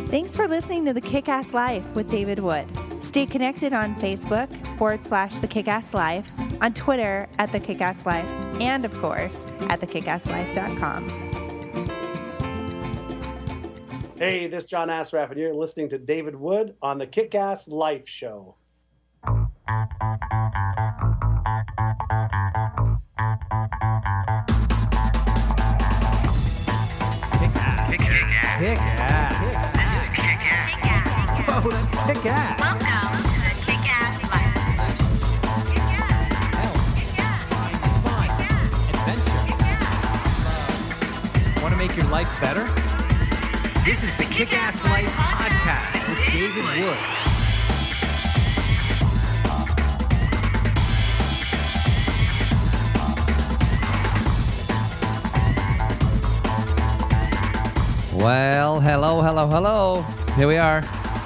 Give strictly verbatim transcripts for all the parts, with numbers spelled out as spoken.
Thanks for listening to The Kick-Ass Life with David Wood. Stay connected on Facebook, forward slash The Kick-Ass Life, on Twitter at The Kick-Ass Life, and of course, at the kick ass life dot com. Hey, this is John Asraf, and you're listening to David Wood on The Kick-Ass Life Show. Kick-ass. Kick-ass. Kick-ass. Kick-ass. Whoa, that's kick-ass. Welcome to the Kick-Ass Life. Health. Fun. Adventure. Want to make your life better? This is the Kick-Ass Life Podcast with David Wood. Well, hello, hello, hello. Here we are.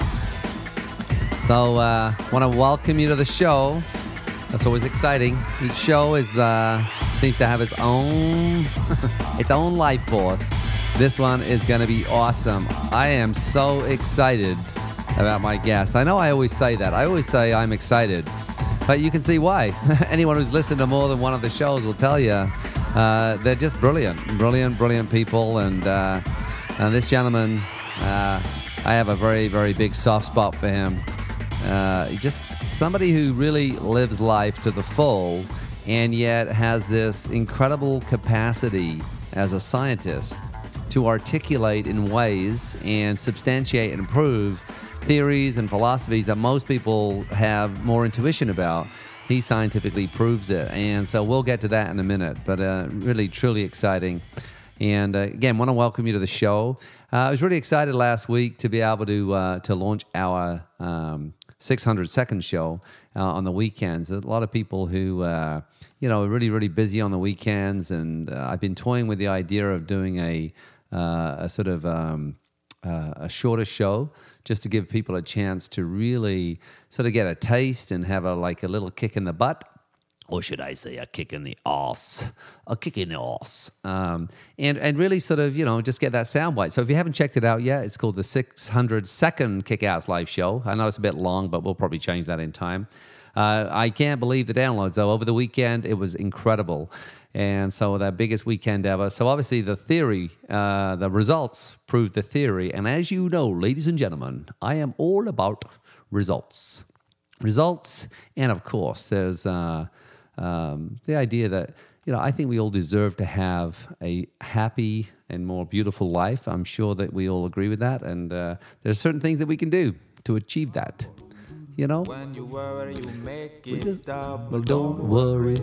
So, uh, want to welcome you to the show. That's always exciting. Each show is uh, seems to have its own its own life force. This one is going to be awesome. I am so excited about my guest. I know I always say that. I always say I'm excited, but you can see why. Anyone who's listened to more than one of the shows will tell you uh, they're just brilliant, brilliant, brilliant people, and. Uh, And this gentleman, uh, I have a very, very big soft spot for him. Uh, just somebody who really lives life to the full and yet has this incredible capacity as a scientist to articulate in ways and substantiate and prove theories and philosophies that most people have more intuition about. He scientifically proves it. And so we'll get to that in a minute, but uh, really, truly exciting. And uh, again, want to welcome you to the show. Uh, I was really excited last week to be able to uh, to launch our um, six hundred second show uh, on the weekends. A lot of people who, uh, you know, are really, really busy on the weekends. And uh, I've been toying with the idea of doing a, uh, a sort of um, uh, a shorter show just to give people a chance to really sort of get a taste and have a like a little kick in the butt. Or should I say a kick in the arse, a kick in the arse, um, and and really sort of, you know, just get that soundbite. So if you haven't checked it out yet, it's called the six hundred second Kick-Ass Live Show. I know it's a bit long, but we'll probably change that in time. Uh, I can't believe the downloads, though. Over the weekend, it was incredible. And so the biggest weekend ever. So obviously the theory, uh, the results prove the theory. And as you know, ladies and gentlemen, I am all about results. Results, and of course, there's... Uh, Um, the idea that, you know, I think we all deserve to have a happy and more beautiful life. I'm sure that we all agree with that. And uh, there's certain things that we can do to achieve that. You know? When you worry, you make it just, well, don't worry.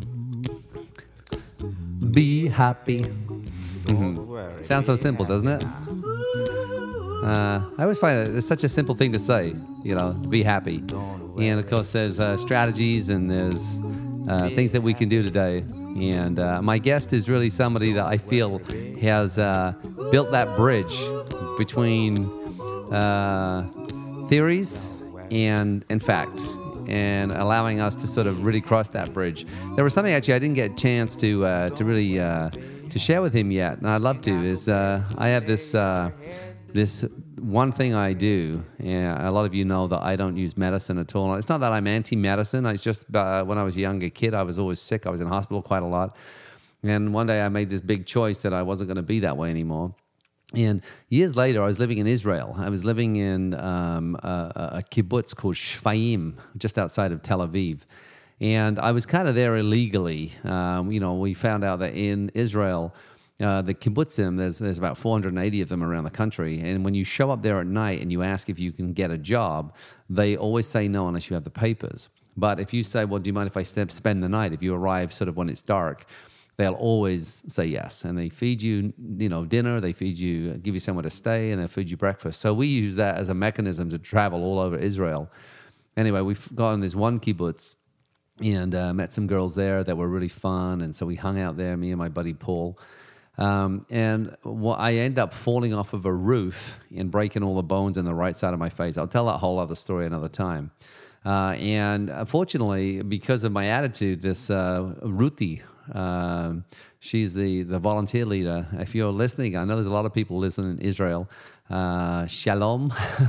Be happy. Mm-hmm. Sounds so simple, doesn't it? Uh, I always find that it's such a simple thing to say, you know, be happy. And of course, there's uh, strategies and there's uh, things that we can do today. And uh, my guest is really somebody that I feel has uh, built that bridge between uh, theories and, and fact, and allowing us to sort of really cross that bridge. There was something actually I didn't get a chance to uh, to really uh, to share with him yet, and I'd love to. Is uh, I have this. Uh, This one thing I do, yeah, a lot of you know that I don't use medicine at all. It's not that I'm anti-medicine. It's just uh, when I was a younger kid, I was always sick. I was in hospital quite a lot. And one day I made this big choice that I wasn't going to be that way anymore. And years later, I was living in Israel. I was living in um, a, a kibbutz called Shfaim, just outside of Tel Aviv. And I was kind of there illegally. Um, you know, we found out that in Israel, Uh, the kibbutzim, there's there's about four hundred eighty of them around the country. And when you show up there at night and you ask if you can get a job, they always say no unless you have the papers. But if you say, well, do you mind if I st- spend the night? If you arrive sort of when it's dark, they'll always say yes. And they feed you, you know, dinner, they feed you, give you somewhere to stay, and they feed you breakfast. So we use that as a mechanism to travel all over Israel. Anyway, we've gone on this one kibbutz and uh, met some girls there that were really fun. And so we hung out there, me and my buddy Paul. Um, and well, I end up falling off of a roof and breaking all the bones in the right side of my face. I'll tell that whole other story another time. Uh, and fortunately, because of my attitude, this uh, Ruti, uh, she's the, the volunteer leader. If you're listening, I know there's a lot of people listening in Israel. uh, Shalom.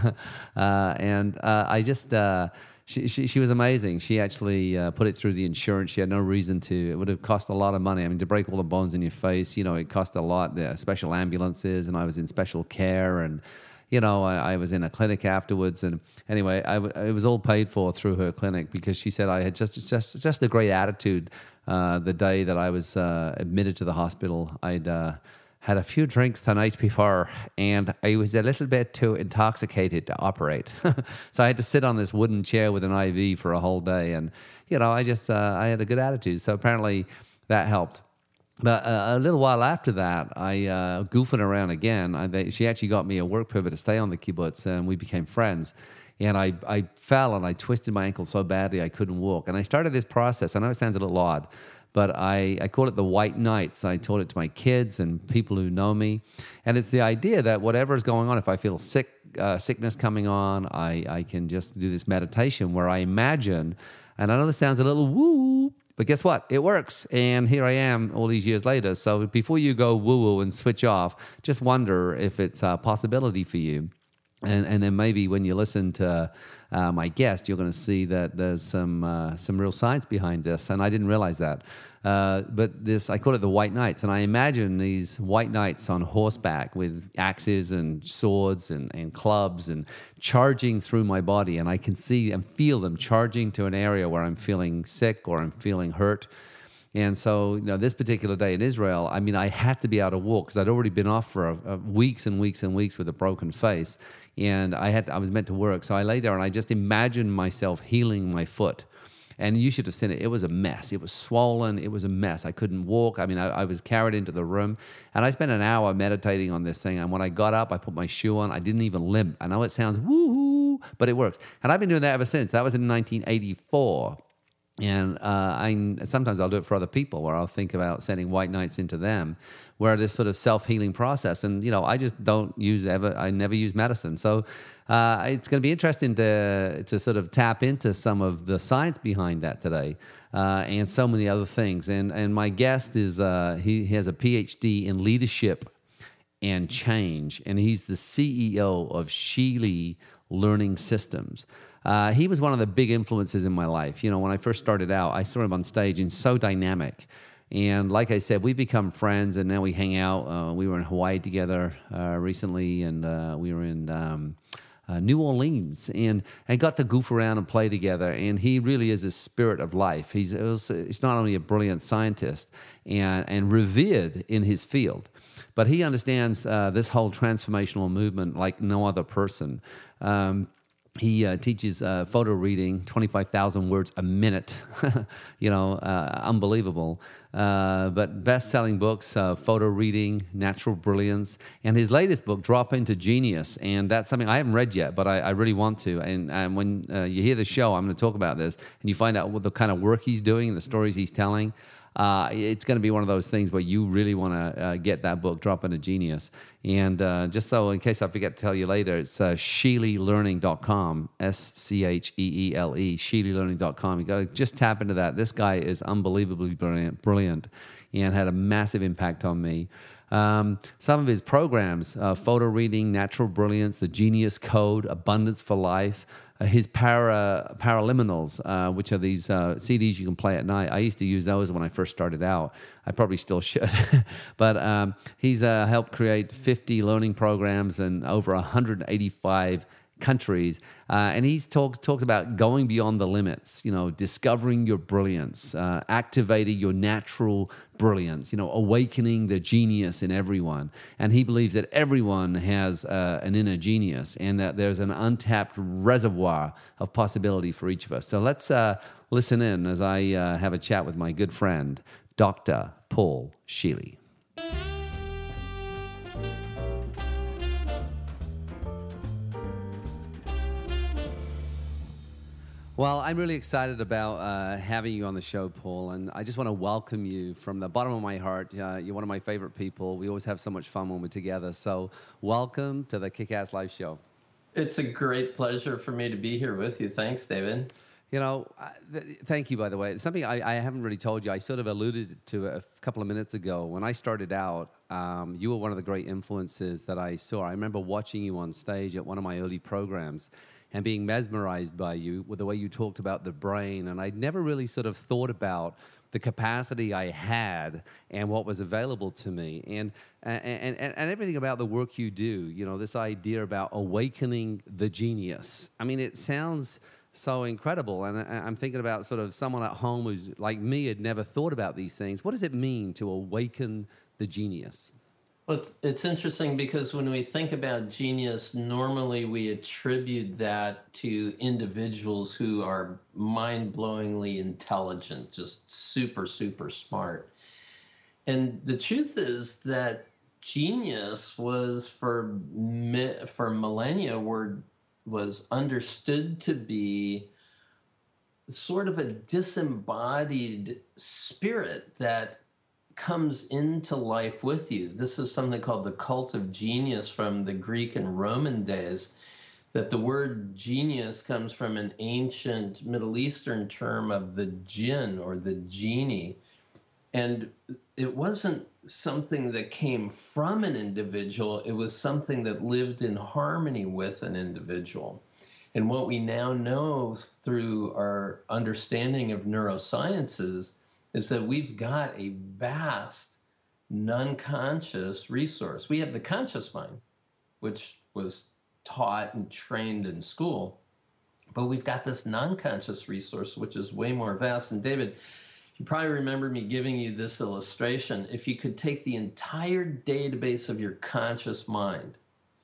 uh, and uh, I just, uh, she, she she was amazing. She actually uh, put it through the insurance. She had no reason to. It would have cost a lot of money. I mean, to break all the bones in your face, you know, it cost a lot. The special ambulances, and I was in special care, and you know, I, I was in a clinic afterwards. And anyway, I w- it was all paid for through her clinic because she said I had just just just a great attitude. Uh, the day that I was uh, admitted to the hospital, I'd uh, had a few drinks the night before, and I was a little bit too intoxicated to operate. So I had to sit on this wooden chair with an I V for a whole day, and you know, I just uh, I had a good attitude. So apparently that helped. But uh, a little while after that, I uh, goofing around again. I, they, she actually got me a work permit to stay on the kibbutz, and we became friends. And I, I fell and I twisted my ankle so badly I couldn't walk. And I started this process. I know it sounds a little odd, but I, I call it the white nights. I taught it to my kids and people who know me. And it's the idea that whatever is going on, if I feel sick, uh, sickness coming on, I, I can just do this meditation where I imagine, and I know this sounds a little woo, but guess what? It works. And here I am all these years later. So before you go woo-woo and switch off, just wonder if it's a possibility for you. And and then maybe when you listen to uh, my guest, you're going to see that there's some uh, some real science behind this, and I didn't realize that. Uh, but this, I call it the white knights, and I imagine these white knights on horseback with axes and swords and, and clubs and charging through my body, and I can see and feel them charging to an area where I'm feeling sick or I'm feeling hurt. And so, you know, this particular day in Israel, I mean, I had to be able to walk because I'd already been off for a, a weeks and weeks and weeks with a broken face, and I had to, I was meant to work. So I lay there and I just imagined myself healing my foot. And you should have seen it. It was a mess. It was swollen. It was a mess. I couldn't walk. I mean, I, I was carried into the room, and I spent an hour meditating on this thing. And when I got up, I put my shoe on. I didn't even limp. I know it sounds woo-hoo, but it works. And I've been doing that ever since. That was in nineteen eighty-four. And uh, I sometimes I'll do it for other people, where I'll think about sending white knights into them, where this sort of self-healing process. And you know, I just don't use ever. I never use medicine, so uh, it's going to be interesting to to sort of tap into some of the science behind that today, uh, and so many other things. And and my guest is uh, he, he has a P H D in leadership and change, and he's the C E O of Sheely Learning Systems. Uh, he was one of the big influences in my life. You know, when I first started out, I saw him on stage and so dynamic. And like I said, we've become friends, and now we hang out. Uh, we were in Hawaii together uh, recently, and uh, we were in um, uh, New Orleans, and and got to goof around and play together. And he really is a spirit of life. He's he's not only a brilliant scientist and and revered in his field, but he understands uh, this whole transformational movement like no other person. Um, He uh, teaches uh, photo reading, twenty-five thousand words a minute, you know, uh, unbelievable. Uh, but best-selling books, uh, photo reading, natural brilliance, and his latest book, Drop Into Genius. And that's something I haven't read yet, but I, I really want to. And, and when uh, you hear the show, I'm going to talk about this, and you find out what the kind of work he's doing and the stories he's telling. Uh, it's going to be one of those things where you really want to uh, get that book, Drop Into Genius. And uh, just so in case I forget to tell you later, it's uh, sheely learning dot com, S C H E E L E, sheely learning dot com. You got to just tap into that. This guy is unbelievably brilliant, brilliant and had a massive impact on me. Um, some of his programs, uh, photo reading, natural brilliance, the Genius Code, Abundance for Life, uh, his para paraliminals, uh, which are these uh, C Ds you can play at night. I used to use those when I first started out. I probably still should. But um, he's uh, helped create fifty learning programs in over one hundred eighty-five countries, uh, and he's talks talks about going beyond the limits, you know, discovering your brilliance, uh, activating your natural brilliance, you know, awakening the genius in everyone. And he believes that everyone has uh, an inner genius, and that there's an untapped reservoir of possibility for each of us. So let's uh, listen in as I uh, have a chat with my good friend, Doctor Paul Sheely. Well, I'm really excited about uh, having you on the show, Paul, and I just want to welcome you from the bottom of my heart. Uh, you're one of my favorite people. We always have so much fun when we're together. So welcome to the Kick-Ass Life Show. It's a great pleasure for me to be here with you. Thanks, David. You know, uh, th- thank you, by the way. Something I, I haven't really told you, I sort of alluded to a f- couple of minutes ago. When I started out, um, you were one of the great influences that I saw. I remember watching you on stage at one of my early programs and being mesmerized by you with the way you talked about the brain. And I'd never really sort of thought about the capacity I had and what was available to me. And, and, and, and everything about the work you do, you know, this idea about awakening the genius. I mean, it sounds so incredible. And I- I'm thinking about sort of someone at home who's like me had never thought about these things. What does it mean to awaken the genius? Well, it's, it's interesting because when we think about genius, normally we attribute that to individuals who are mind-blowingly intelligent, just super, super smart. And the truth is that genius was for mi- for millennia were was understood to be sort of a disembodied spirit that comes into life with you. This is something called the cult of genius from the Greek and Roman days, that the word genius comes from an ancient Middle Eastern term of the jinn or the genie. And it wasn't something that came from an individual, it was something that lived in harmony with an individual. And what we now know through our understanding of neurosciences is that we've got a vast non-conscious resource. We have the conscious mind, which was taught and trained in school, but we've got this non-conscious resource, which is way more vast. And David, you probably remember me giving you this illustration. If you could take the entire database of your conscious mind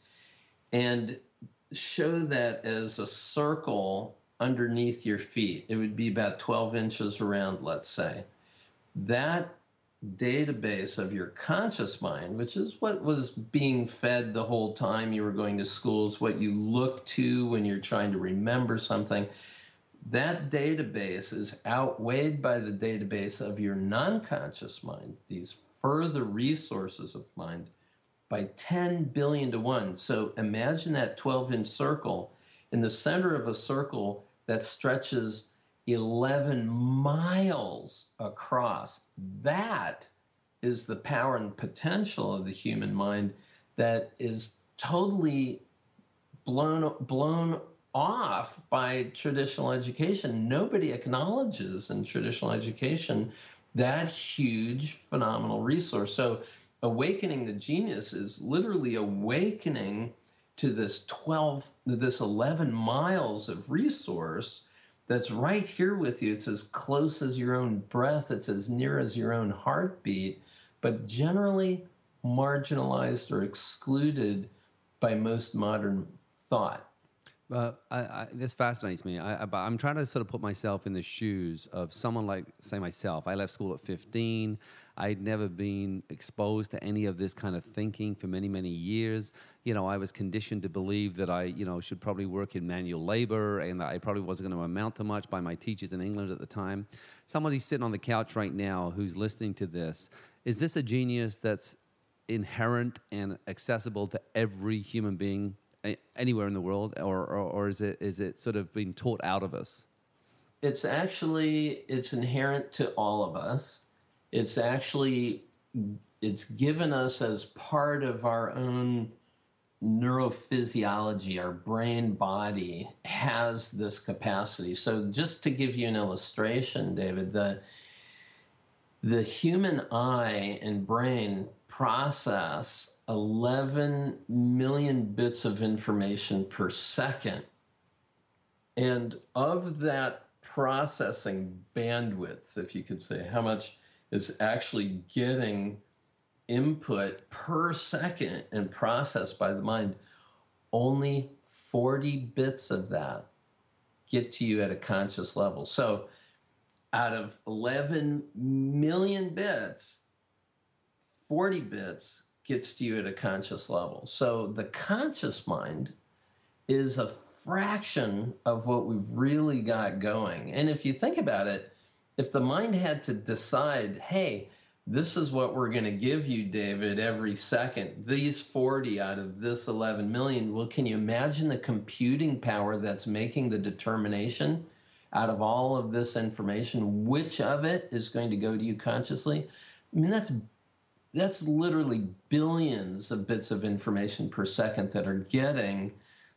and show that as a circle underneath your feet, it would be about twelve inches around, let's say. That database of your conscious mind, which is what was being fed the whole time you were going to school, is what you look to when you're trying to remember something. That database is outweighed by the database of your non-conscious mind, these further resources of mind, by ten billion to one. So imagine that twelve-inch circle in the center of a circle that stretches eleven miles across. That is the power and potential of the human mind that is totally blown blown off by traditional education. Nobody acknowledges in traditional education that huge phenomenal resource. So awakening the genius is literally awakening to this twelve, this eleven miles of resource that's right here with you. It's as close as your own breath. It's as near as your own heartbeat, but generally marginalized or excluded by most modern thought. Uh, I, I, this fascinates me. I, I, but I'm trying to sort of put myself in the shoes of someone like, say, myself. I left school at fifteen. I'd never been exposed to any of this kind of thinking for many, many years. You know, I was conditioned to believe that I, you know, should probably work in manual labor and that I probably wasn't going to amount to much by my teachers in England at the time. Somebody sitting on the couch right now who's listening to this, is this a genius that's inherent and accessible to every human being anywhere in the world, or, or or is it is it sort of being taught out of us? It's actually it's inherent to all of us. It's actually it's given us as part of our own neurophysiology. Our brain body has this capacity. So just to give you an illustration, David, the the human eye and brain process eleven million bits of information per second. And of that processing bandwidth, if you could say, how much is actually getting input per second and processed by the mind, only forty bits of that get to you at a conscious level. So out of eleven million bits, forty bits gets to you at a conscious level. So the conscious mind is a fraction of what we've really got going. And if you think about it, if the mind had to decide, hey, this is what we're going to give you, David, every second, these forty out of this eleven million, well, can you imagine the computing power that's making the determination out of all of this information, which of it is going to go to you consciously? I mean, that's that's literally billions of bits of information per second that are getting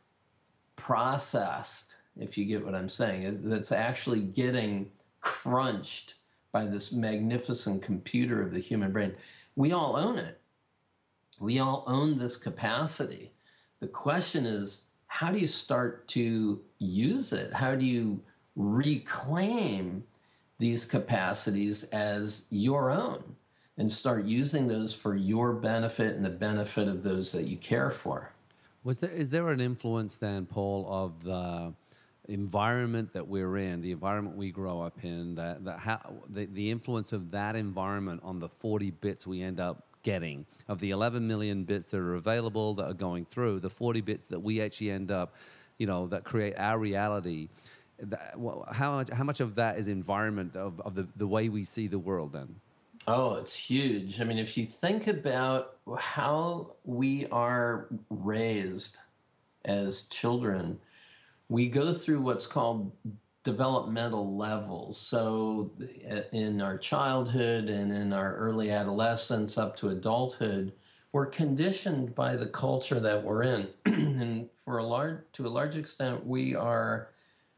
processed, if you get what I'm saying. That's actually getting crunched by this magnificent computer of the human brain. We all own it. We all own this capacity. The question is, how do you start to use it? How do you reclaim these capacities as your own and start using those for your benefit and the benefit of those that you care for? Was there is there an influence then, Paul, of the environment that we're in, the environment we grow up in, that that how the, the influence of that environment on the forty bits we end up getting, of the eleven million bits that are available that are going through, the forty bits that we actually end up, you know, that create our reality? That, well, how much how much of that is environment of, of the, the way we see the world then? Oh, it's huge. I mean, if you think about how we are raised as children, we go through what's called developmental levels. So in our childhood and in our early adolescence up to adulthood, we're conditioned by the culture that we're in. And for a large, to a large extent, we are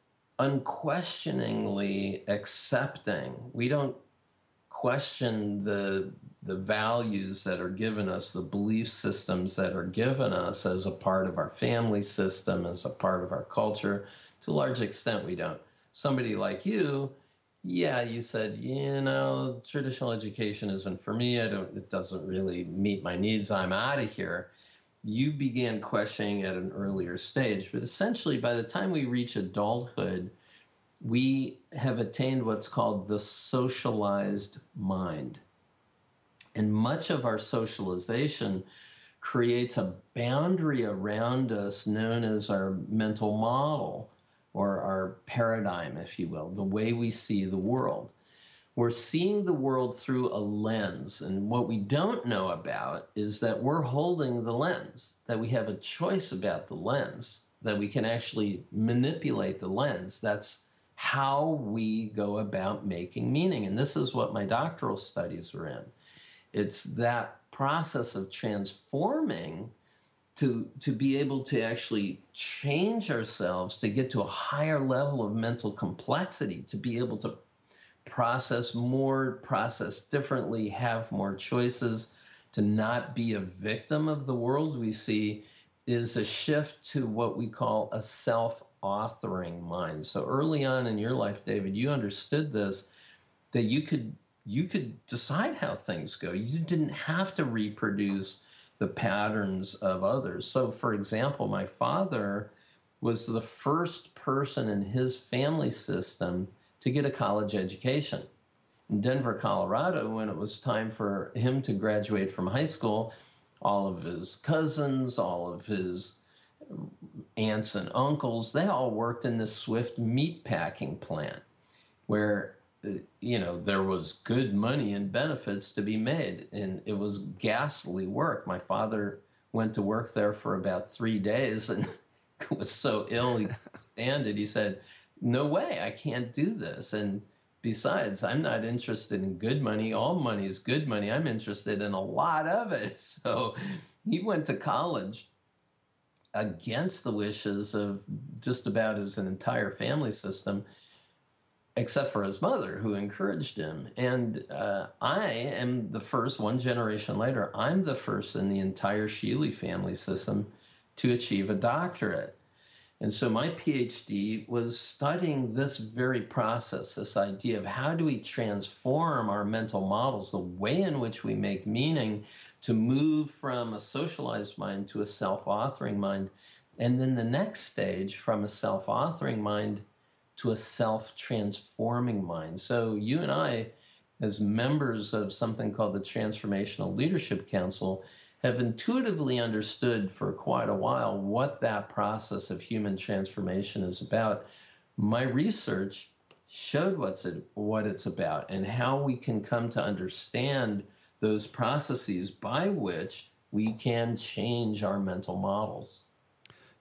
unquestioningly accepting. We don't question the the values that are given us, the belief systems that are given us as a part of our family system, as a part of our culture. To a large extent, we don't. Somebody like you, yeah, you said, you know, traditional education isn't for me. I don't, it doesn't really meet my needs. I'm out of here. You began questioning at an earlier stage, but essentially by the time we reach adulthood, we have attained what's called the socialized mind. And much of our socialization creates a boundary around us known as our mental model, or our paradigm, if you will, the way we see the world. We're seeing the world through a lens. And what we don't know about is that we're holding the lens, that we have a choice about the lens, that we can actually manipulate the lens. That's how we go about making meaning. And this is what my doctoral studies are in. It's that process of transforming to, to be able to actually change ourselves, to get to a higher level of mental complexity, to be able to process more, process differently, have more choices, to not be a victim of the world we see, is a shift to what we call a self-authoring mind. So early on in your life, David, you understood this, that you could you could decide how things go. You didn't have to reproduce the patterns of others. So, for example, my father was the first person in his family system to get a college education. In Denver, Colorado, when it was time for him to graduate from high school, all of his cousins, all of his aunts and uncles, they all worked in this Swift meat packing plant where, you know, there was good money and benefits to be made, and it was ghastly work. My father went to work there for about three days and was so ill he couldn't stand it. He said, no way, I can't do this. And besides, I'm not interested in good money. All money is good money. I'm interested in a lot of it. So he went to college against the wishes of just about his entire family system, except for his mother, who encouraged him. And uh, I am the first, one generation later, I'm the first in the entire Sheely family system to achieve a doctorate. And so my PhD was studying this very process, this idea of how do we transform our mental models, the way in which we make meaning, to move from a socialized mind to a self-authoring mind. And then the next stage, from a self-authoring mind to a self-transforming mind. So you and I, as members of something called the Transformational Leadership Council, have intuitively understood for quite a while what that process of human transformation is about. My research showed what's it, what it's about and how we can come to understand those processes by which we can change our mental models.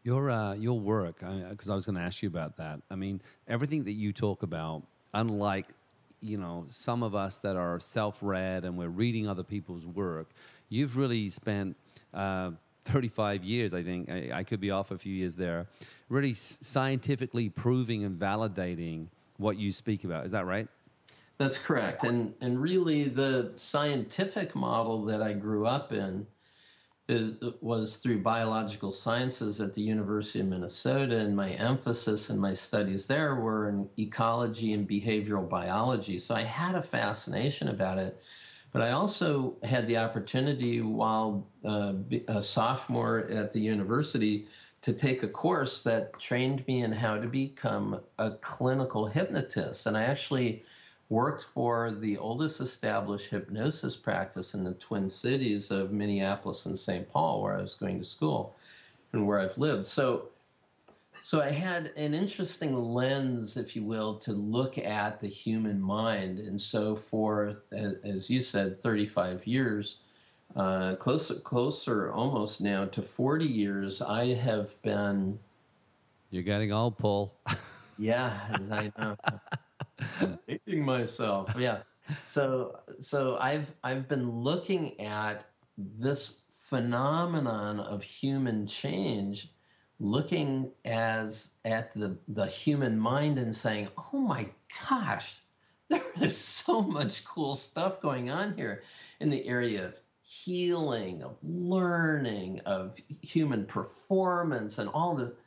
Your uh, your work, because I, I was going to ask you about that. I mean, everything that you talk about, unlike you know some of us that are self-read and we're reading other people's work, you've really spent uh, thirty-five years. I think I, I could be off a few years there, really s- scientifically proving and validating what you speak about. Is that right? That's correct. And and really the scientific model that I grew up in is, was through biological sciences at the University of Minnesota, and my emphasis in my studies there were in ecology and behavioral biology. So I had a fascination about it. But I also had the opportunity while uh, a sophomore at the university to take a course that trained me in how to become a clinical hypnotist. And I actually worked for the oldest established hypnosis practice in the Twin Cities of Minneapolis and Saint Paul, where I was going to school and where I've lived. So, so I had an interesting lens, if you will, to look at the human mind. And so for, as you said, thirty-five years, uh, closer, closer almost now to forty years, I have been... You're getting old, Paul. Yeah, I know. Hating myself. Yeah. So so I've I've been looking at this phenomenon of human change, looking as at the the human mind and saying, "Oh my gosh, there is so much cool stuff going on here in the area of healing, of learning, of human performance and all this."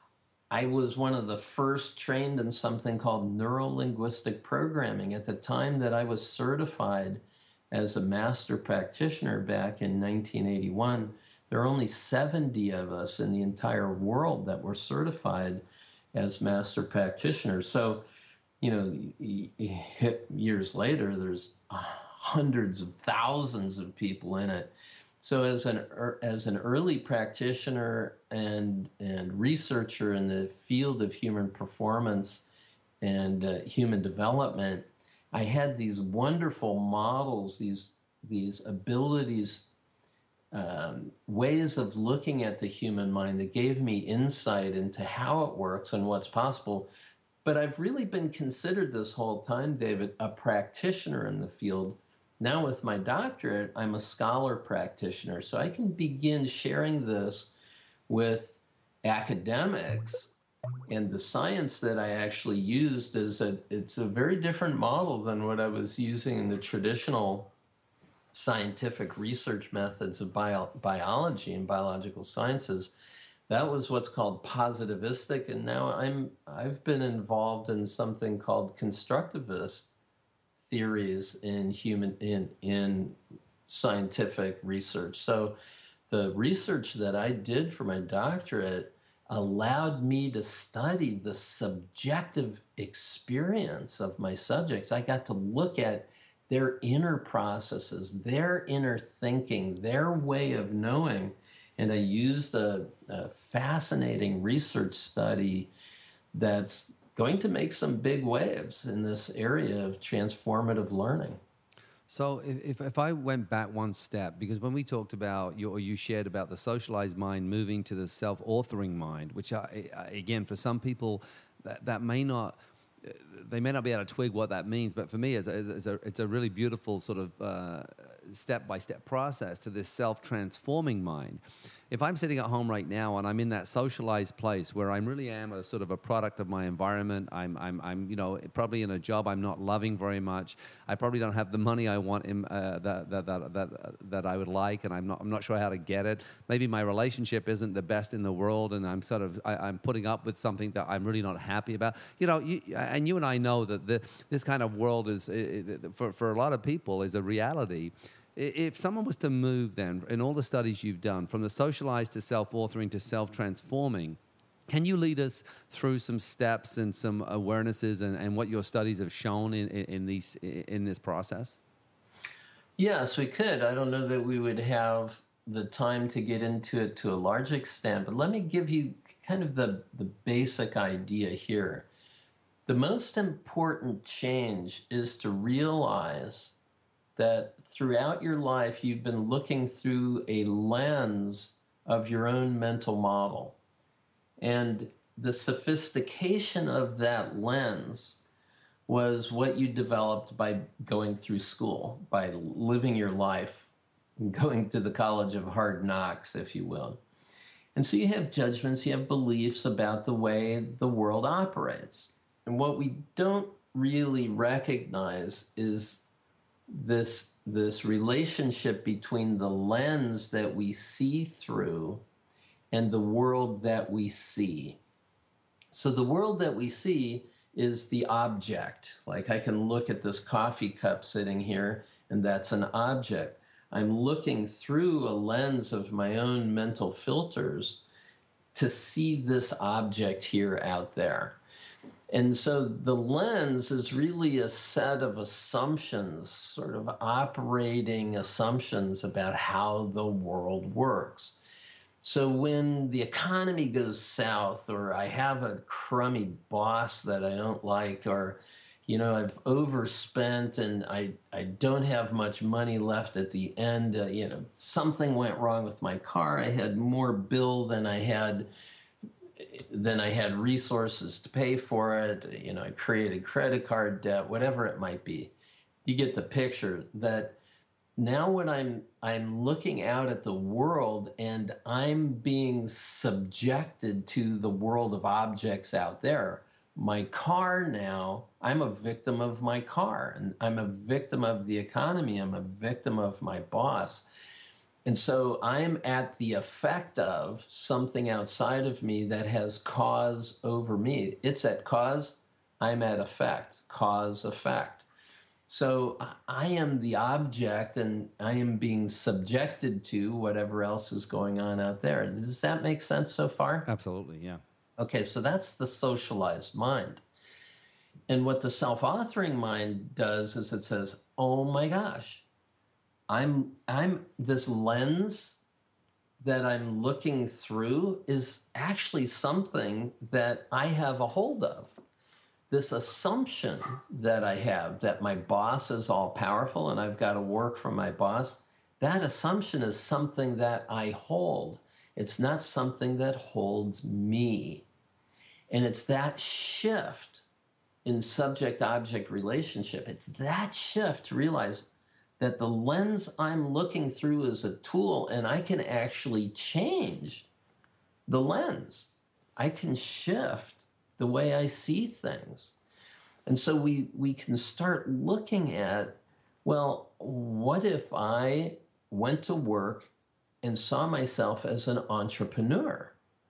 I was one of the first trained in something called neuro-linguistic programming at the time that I was certified as a master practitioner back in nineteen eighty-one. There are only seventy of us in the entire world that were certified as master practitioners. So, you know, years later, there's hundreds of thousands of people in it. So as an as an early practitioner and and researcher in the field of human performance and uh, human development, I had these wonderful models, these these abilities, um, ways of looking at the human mind that gave me insight into how it works and what's possible. But I've really been considered this whole time, David, a practitioner in the field. Now with my doctorate, I'm a scholar practitioner, so I can begin sharing this with academics. And the science that I actually used is a, it's a very different model than what I was using in the traditional scientific research methods of bio, biology and biological sciences. That was what's called positivistic, and now I'm I've been involved in something called constructivist theories in human in in scientific research. So the research that I did for my doctorate allowed me to study the subjective experience of my subjects. I got to look at their inner processes, their inner thinking, their way of knowing. And I used a, a fascinating research study that's going to make some big waves in this area of transformative learning. So if, if I went back one step, because when we talked about, you, or you shared about the socialized mind moving to the self-authoring mind, which I, I, again, for some people, that, that may not, they may not be able to twig what that means, but for me, it's a, it's a, it's a really beautiful sort of uh, step-by-step process to this self-transforming mind. If I'm sitting at home right now and I'm in that socialized place where I really am a sort of a product of my environment, I'm, I'm, I'm, you know, probably in a job I'm not loving very much. I probably don't have the money I want in, uh, that, that, that, that, that I would like, and I'm not, I'm not sure how to get it. Maybe my relationship isn't the best in the world, and I'm sort of, I, I'm putting up with something that I'm really not happy about. You know, you, and you and I know that the, this kind of world is, for, for a lot of people, is a reality. If someone was to move then, in all the studies you've done, from the socialized to self-authoring to self-transforming, can you lead us through some steps and some awarenesses and, and what your studies have shown in, in, in, these, in this process? Yes, we could. I don't know that we would have the time to get into it to a large extent, but let me give you kind of the, the basic idea here. The most important change is to realize that throughout your life, you've been looking through a lens of your own mental model. And the sophistication of that lens was what you developed by going through school, by living your life, going to the College of Hard Knocks, if you will. And so you have judgments, you have beliefs about the way the world operates. And what we don't really recognize is this, this relationship between the lens that we see through and the world that we see. So the world that we see is the object. Like I can look at this coffee cup sitting here, and that's an object. I'm looking through a lens of my own mental filters to see this object here out there. And so the lens is really a set of assumptions, sort of operating assumptions about how the world works. So when the economy goes south, or I have a crummy boss that I don't like, or you know, I've overspent and I, I don't have much money left at the end. Uh, you know, something went wrong with my car. I had more bill than I had than I had resources to pay for it. You know, I created credit card debt, whatever it might be. You get the picture that now when I'm I'm looking out at the world and I'm being subjected to the world of objects out there. My car now, I'm a victim of my car, and I'm a victim of the economy. I'm a victim of my boss. And so I'm at the effect of something outside of me that has cause over me. It's at cause, I'm at effect, cause, effect. So I am the object, and I am being subjected to whatever else is going on out there. Does that make sense so far? Absolutely, yeah. Okay, so that's the socialized mind. And what the self-authoring mind does is it says, oh my gosh, I'm I'm this lens that I'm looking through is actually something that I have a hold of. This assumption that I have that my boss is all powerful and I've got to work for my boss, that assumption is something that I hold. It's not something that holds me. And it's that shift in subject-object relationship. It's that shift to realize that the lens I'm looking through is a tool, and I can actually change the lens. I can shift the way I see things. And so we, we can start looking at, well, what if I went to work and saw myself as an entrepreneur,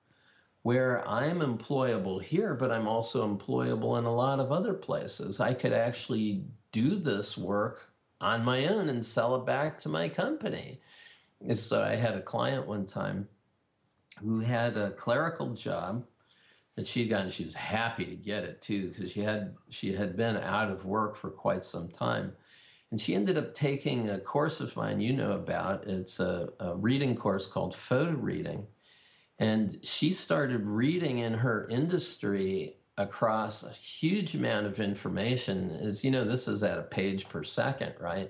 where I'm employable here, but I'm also employable in a lot of other places. I could actually do this work on my own and sell it back to my company. And so I had a client one time who had a clerical job that she'd gotten. She was happy to get it too, because she had she had been out of work for quite some time. And she ended up taking a course of mine you know about. It's a, a reading course called Photo Reading. And she started reading in her industry across a huge amount of information. As you know, this is at a page per second, right?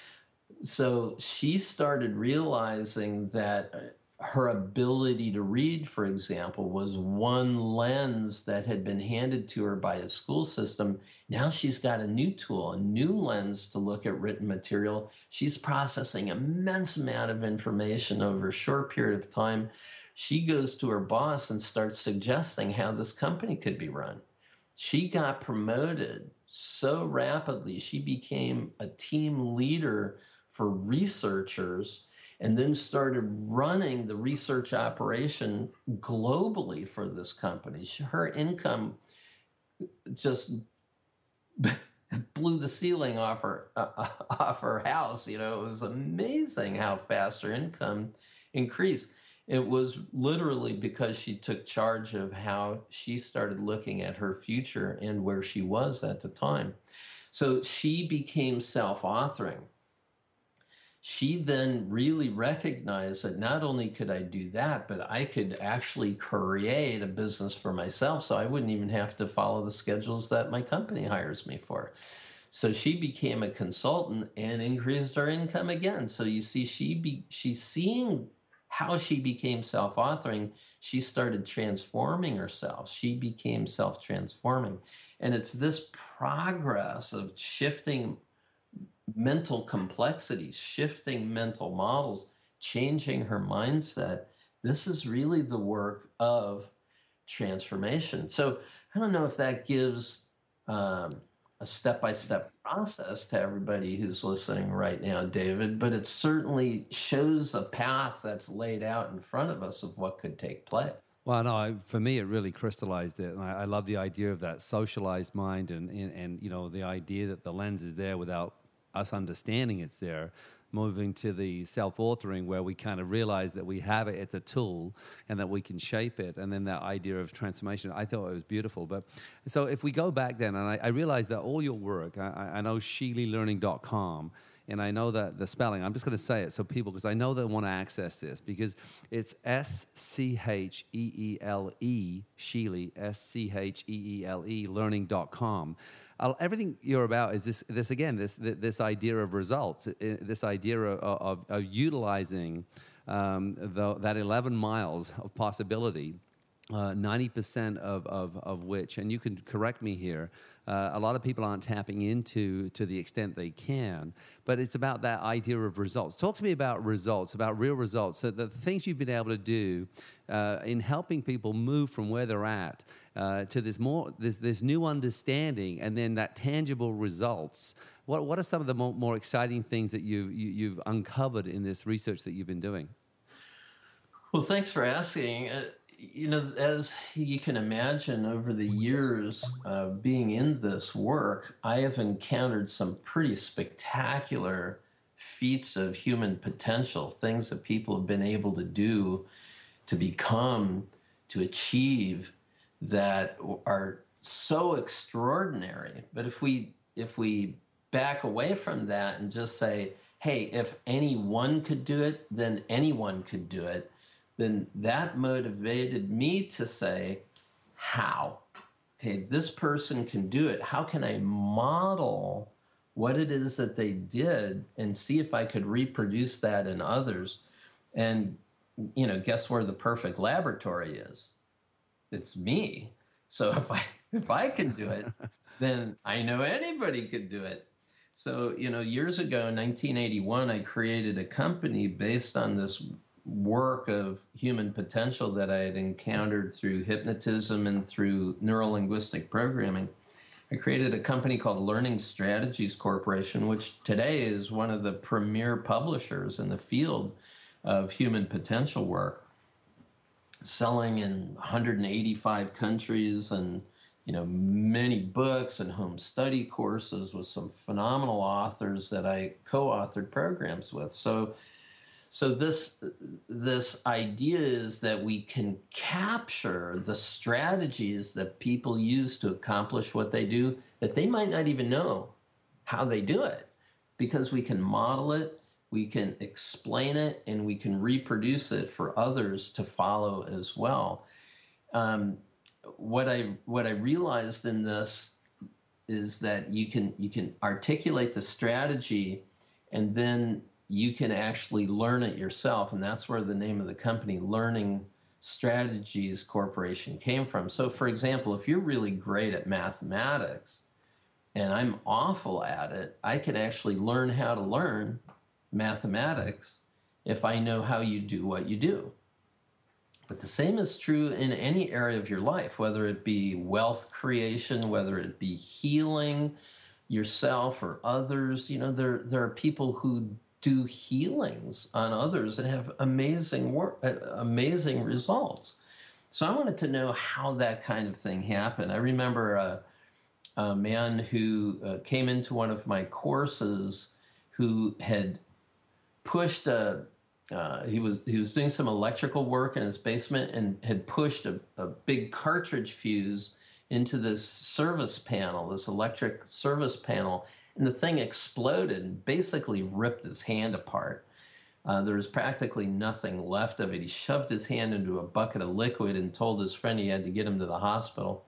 So she started realizing that her ability to read, for example, was one lens that had been handed to her by a school system. Now she's got a new tool, a new lens to look at written material. She's processing an immense amount of information over a short period of time. She goes to her boss and starts suggesting how this company could be run. She got promoted so rapidly. She became a team leader for researchers and then started running the research operation globally for this company. Her income just blew the ceiling off her, uh, off her house. You know, it was amazing how fast her income increased. It was literally because she took charge of how she started looking at her future and where she was at the time. So she became self-authoring. She then really recognized that not only could I do that, but I could actually create a business for myself, so I wouldn't even have to follow the schedules that my company hires me for. So she became a consultant and increased her income again. So you see, she be, she's seeing how she became self-authoring, she started transforming herself. She became self-transforming. And it's this progress of shifting mental complexities, shifting mental models, changing her mindset. This is really the work of transformation. So I don't know if that gives um, a step-by-step process to everybody who's listening right now, David, but it certainly shows a path that's laid out in front of us of what could take place. Well, no, I, for me, it really crystallized it. And I, I love the idea of that socialized mind and, and, and, you know, the idea that the lens is there without us understanding it's there. Moving to the self-authoring where we kind of realize that we have it, it's a tool, and that we can shape it. And then that idea of transformation, I thought it was beautiful. But so if we go back then, and I, I realized that all your work, I, I know sheely learning dot com, and I know that the spelling, I'm just going to say it so people, because I know they want to access this, because it's S C H E E L E, Sheely, S C H E E L E, learning dot com. Uh, everything you're about is this, this again, this this idea of results, this idea of, of, of utilizing um, the, that eleven miles of possibility, uh, ninety percent of, of, of which, and you can correct me here, uh, a lot of people aren't tapping into to the extent they can, but it's about that idea of results. Talk to me about results, about real results, so the things you've been able to do uh, in helping people move from where they're at uh, to this more this this new understanding, and then that tangible results. What what are some of the more, more exciting things that you've you, you've uncovered in this research that you've been doing? Well, thanks for asking. Uh, you know, as you can imagine, over the years uh, being in this work, I have encountered some pretty spectacular feats of human potential, things that people have been able to do, to become, to achieve, that are so extraordinary. But if we if we back away from that and just say, hey, if anyone could do it, then anyone could do it, then that motivated me to say, how? Okay, this person can do it. How can I model what it is that they did and see if I could reproduce that in others? And, you know, guess where the perfect laboratory is? It's me. So if I if I can do it, then I know anybody could do it. So, you know, years ago in nineteen eighty-one, I created a company based on this work of human potential that I had encountered through hypnotism and through neuro-linguistic programming. I created a company called Learning Strategies Corporation, which today is one of the premier publishers in the field of human potential work, selling in one hundred eighty-five countries, and you know, many books and home study courses with some phenomenal authors that I co-authored programs with. So, so this this idea is that we can capture the strategies that people use to accomplish what they do, that they might not even know how they do it, because we can model it, we can explain it, and we can reproduce it for others to follow as well. Um, what I what I realized in this is that you can you can articulate the strategy, and then you can actually learn it yourself, and that's where the name of the company, Learning Strategies Corporation, came from. So, for example, if you're really great at mathematics, and I'm awful at it, I can actually learn how to learn mathematics if I know how you do what you do. But the same is true in any area of your life, whether it be wealth creation, whether it be healing yourself or others. You know, there there are people who do healings on others and have amazing work, amazing results. So I wanted to know how that kind of thing happened. I remember a, a man who uh, came into one of my courses who had pushed a, uh, he was he was doing some electrical work in his basement and had pushed a, a big cartridge fuse into this service panel, this electric service panel, and the thing exploded and basically ripped his hand apart. Uh, there was practically nothing left of it. He shoved his hand into a bucket of liquid and told his friend he had to get him to the hospital.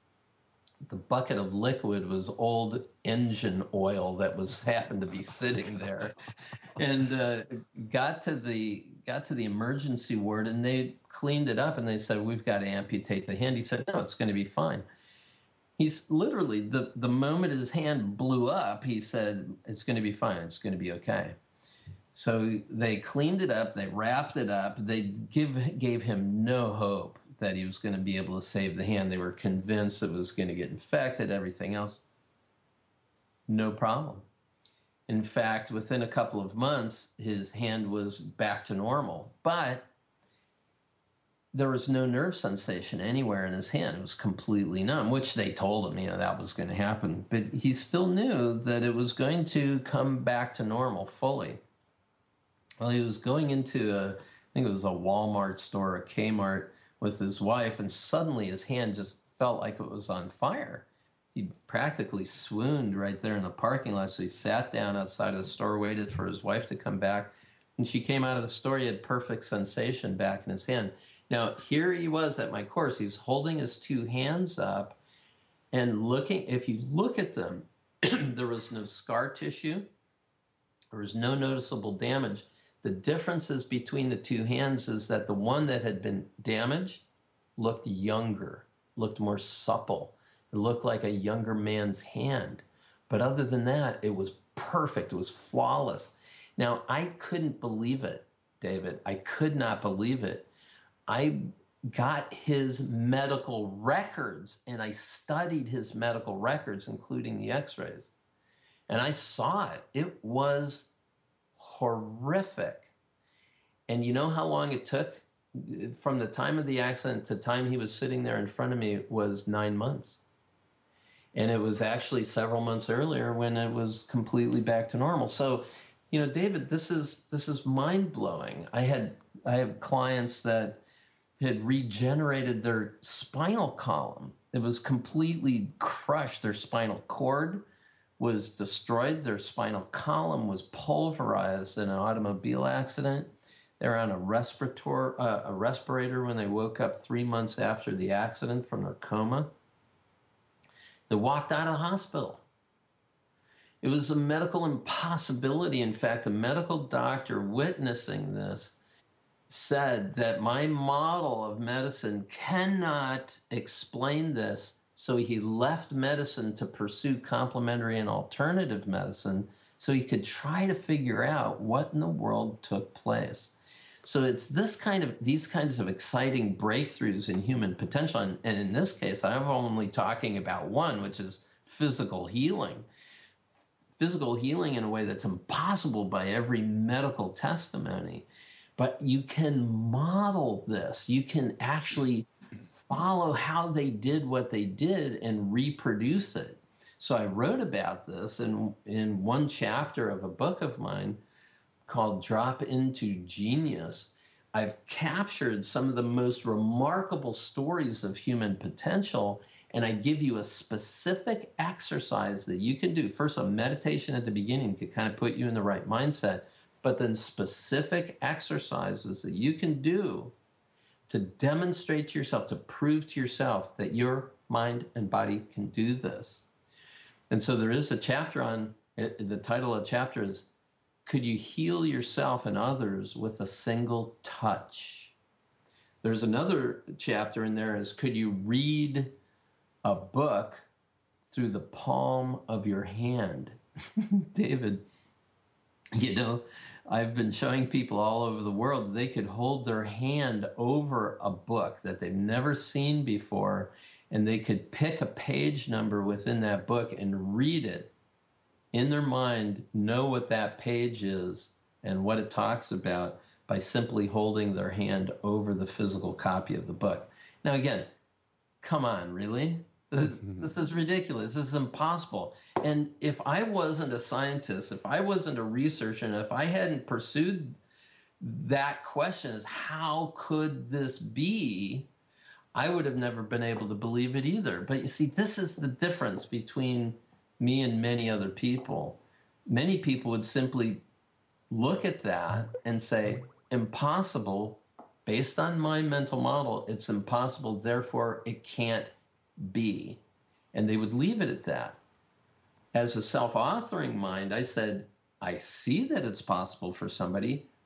The bucket of liquid was old engine oil that was happened to be sitting there, and uh, got to the got to the emergency ward and they cleaned it up and they said, we've got to amputate the hand. He said, no, it's going to be fine. He's literally, the, the moment his hand blew up, he said, it's going to be fine. It's going to be okay. So they cleaned it up. They wrapped it up. They give, gave him no hope that he was going to be able to save the hand. They were convinced it was going to get infected, everything else. No problem. In fact, within a couple of months, his hand was back to normal, but there was no nerve sensation anywhere in his hand. It was completely numb, which they told him, you know, that was going to happen. But he still knew that it was going to come back to normal fully. Well, he was going into a, I think it was a Walmart store, a Kmart, with his wife, and suddenly his hand just felt like it was on fire. He practically swooned right there in the parking lot. So he sat down outside of the store, waited for his wife to come back. And she came out of the store. He had perfect sensation back in his hand. Now, here he was at my course. He's holding his two hands up and looking. If you look at them, there was no scar tissue. There was no noticeable damage. The differences between the two hands is that the one that had been damaged looked younger, looked more supple. It looked like a younger man's hand. But other than that, it was perfect. It was flawless. Now, I couldn't believe it, David. I could not believe it. I got his medical records and I studied his medical records, including the x-rays. And I saw it. It was horrific. And you know how long it took? From the time of the accident to the time he was sitting there in front of me was nine months. And it was actually several months earlier when it was completely back to normal. So, you know, David, this is this is mind-blowing. I had I have clients that had regenerated their spinal column. It was completely crushed. Their spinal cord was destroyed. Their spinal column was pulverized in an automobile accident. They're on a respirator, uh, a respirator when they woke up three months after the accident from their coma. They walked out of the hospital. It was a medical impossibility. In fact, the medical doctor witnessing this said that my model of medicine cannot explain this. So he left medicine to pursue complementary and alternative medicine so he could try to figure out what in the world took place. So it's this kind of these kinds of exciting breakthroughs in human potential. And, and in this case, I'm only talking about one, which is physical healing. Physical healing in a way that's impossible by every medical testimony. But you can model this. You can actually follow how they did what they did and reproduce it. So I wrote about this in, in one chapter of a book of mine called Drop Into Genius. I've captured some of the most remarkable stories of human potential, and I give you a specific exercise that you can do. First, a meditation at the beginning to kind of put you in the right mindset, but then specific exercises that you can do to demonstrate to yourself, to prove to yourself that your mind and body can do this. And so there is a chapter on, the title of the chapter is, Could You Heal Yourself and Others with a Single Touch? There's another chapter in there is, Could You Read a Book Through the Palm of Your Hand? David, you know, I've been showing people all over the world that they could hold their hand over a book that they've never seen before, and they could pick a page number within that book and read it in their mind, know what that page is and what it talks about by simply holding their hand over the physical copy of the book. Now, again, come on, really? This is ridiculous. This is impossible. And if I wasn't a scientist, if I wasn't a researcher, and if I hadn't pursued that question is how could this be, I would have never been able to believe it either. But you see, this is the difference between me and many other people. Many people would simply look at that and say, impossible, based on my mental model, it's impossible, therefore it can't be. And they would leave it at that. As a self-authoring mind, I said, I see that it's possible for somebody.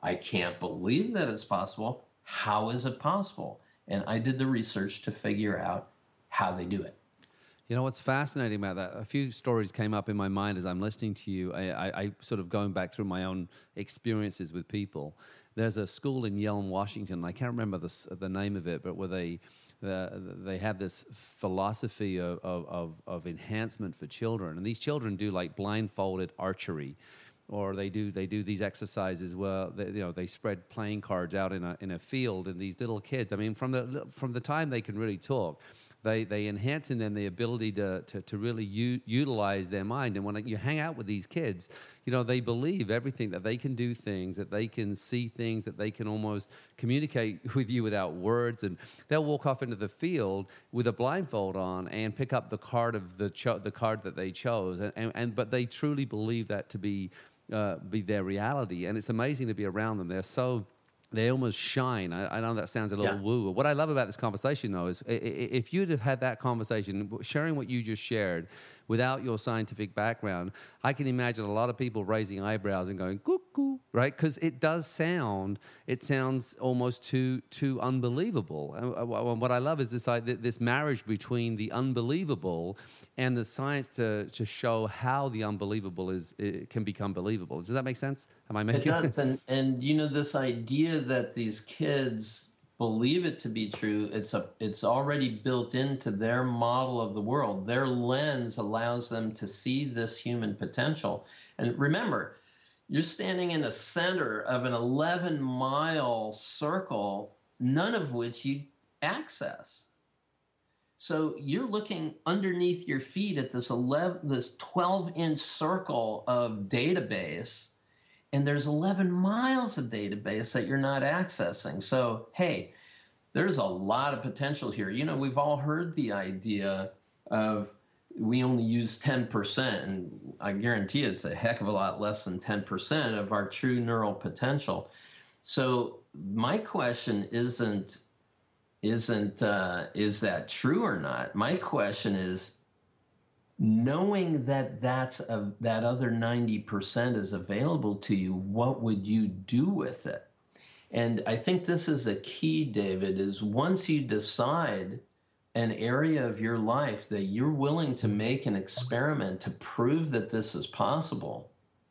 I can't believe that it's possible. How is it possible? And I did the research to figure out how they do it. You know what's fascinating about that? A few stories came up in my mind as I'm listening to you. I, I, I sort of going back through my own experiences with people. There's a school in Yelm, Washington. I can't remember the the name of it, but where they uh, they have this philosophy of, of of enhancement for children, and these children do like blindfolded archery, or they do they do these exercises where they, you know they spread playing cards out in a in a field, and these little kids. I mean, from the from the time they can really talk. They they enhance in them the ability to to, to really u- utilize their mind. And when you hang out with these kids, you know, they believe everything, that they can do things, that they can see things, that they can almost communicate with you without words. And they'll walk off into the field with a blindfold on and pick up the card of the cho- the card that they chose. And, and, and but they truly believe that to be uh, be their reality. And it's amazing to be around them. They're so They almost shine. I, I know that sounds a little Yeah. woo. What I love about this conversation, though, is i- i- if you'd have had that conversation, sharing what you just shared, without your scientific background, I can imagine a lot of people raising eyebrows and going cuckoo, right? Because it does sound, it sounds almost too too unbelievable. And uh, what I love is this uh, this marriage between the unbelievable and the science to to show how the unbelievable is it can become believable. Does that make sense? Am I making It does, and and you know, this idea that these kids believe it to be true, it's a it's already built into their model of the world. Their lens allows them to see this human potential. And remember, you're standing in the center of an eleven mile circle, none of which you access. So you're looking underneath your feet at this eleven, this twelve inch circle of database. And there's eleven miles of database that you're not accessing. So, hey, there's a lot of potential here. You know, we've all heard the idea of we only use ten percent, and I guarantee it's a heck of a lot less than ten percent of our true neural potential. So my question isn't, isn't uh, is that true or not? My question is, knowing that that's a, that other ninety percent is available to you, what would you do with it? And I think this is a key, David, is once you decide an area of your life that you're willing to make an experiment to prove that this is possible,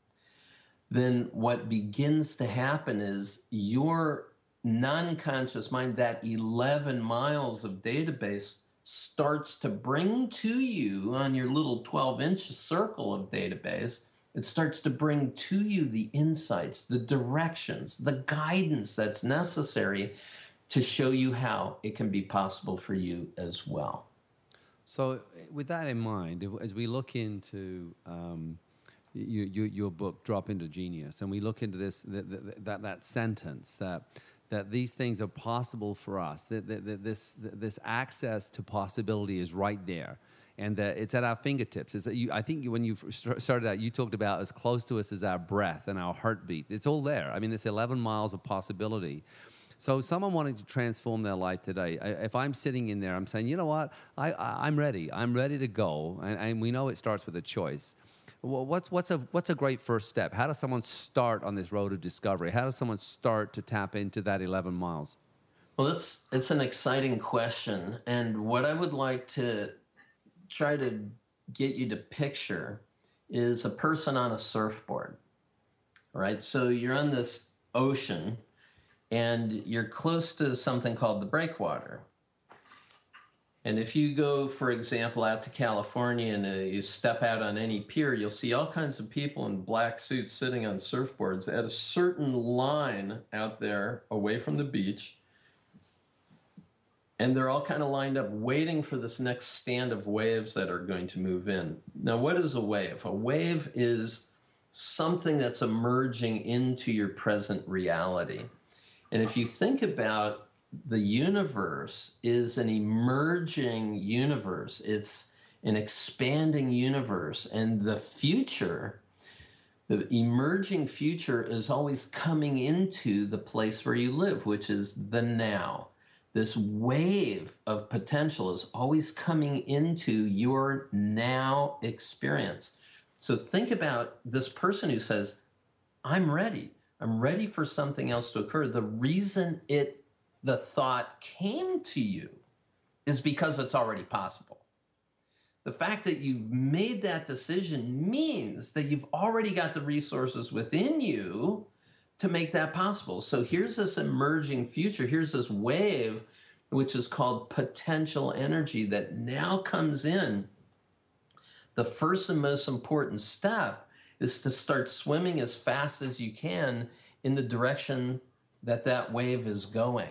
then what begins to happen is your non-conscious mind, that eleven miles of database, starts to bring to you on your little twelve inch circle of database, it starts to bring to you the insights, the directions, the guidance that's necessary to show you how it can be possible for you as well. So with that in mind, if, as we look into um, you, you, your book, Drop Into Genius, and we look into this, that, that, that, that sentence that that these things are possible for us, that, that, that this this access to possibility is right there, and that it's at our fingertips. It's, you, I think when you started out, you talked about as close to us as our breath and our heartbeat. It's all there. I mean, it's eleven miles of possibility. So someone wanting to transform their life today, if I'm sitting in there, I'm saying, you know what, I, I, I'm ready. I'm ready to go, and, and we know it starts with a choice. Well, what's what's a what's a great first step? How does someone start on this road of discovery? How does someone start to tap into that eleven miles? Well, it's it's an exciting question, and what I would like to try to get you to picture is a person on a surfboard. Right? So you're on this ocean, and you're close to something called the breakwater. And if you go, for example, out to California and uh, you step out on any pier, you'll see all kinds of people in black suits sitting on surfboards at a certain line out there away from the beach. And they're all kind of lined up waiting for this next stand of waves that are going to move in. Now, what is a wave? A wave is something that's emerging into your present reality. And if you think about the universe is an emerging universe. It's an expanding universe. And the future, the emerging future is always coming into the place where you live, which is the now. This wave of potential is always coming into your now experience. So think about this person who says, I'm ready. I'm ready for something else to occur. The reason it, the thought came to you is because it's already possible. The fact that you've made that decision means that you've already got the resources within you to make that possible. So here's this emerging future. Here's this wave, which is called potential energy, that now comes in. The first and most important step is to start swimming as fast as you can in the direction that that wave is going.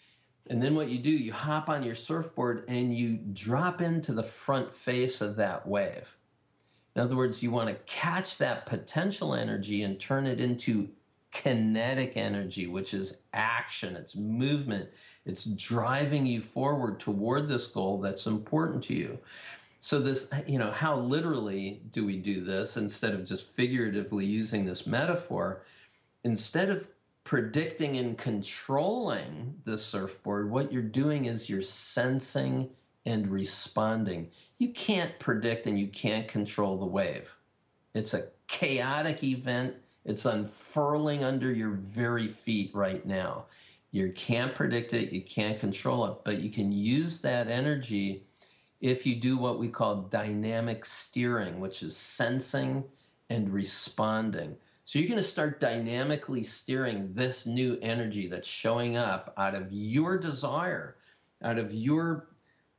And then what you do, you hop on your surfboard and you drop into the front face of that wave. In other words, you want to catch that potential energy and turn it into kinetic energy, which is action, it's movement, it's driving you forward toward this goal that's important to you. So this, you know, how literally do we do this instead of just figuratively using this metaphor? Instead of predicting and controlling the surfboard, what you're doing is you're sensing and responding. You can't predict and you can't control the wave. It's a chaotic event. It's unfurling under your very feet right now. You can't predict it, you can't control it, but you can use that energy if you do what we call dynamic steering, which is sensing and responding. So you're going to start dynamically steering this new energy that's showing up out of your desire, out of your,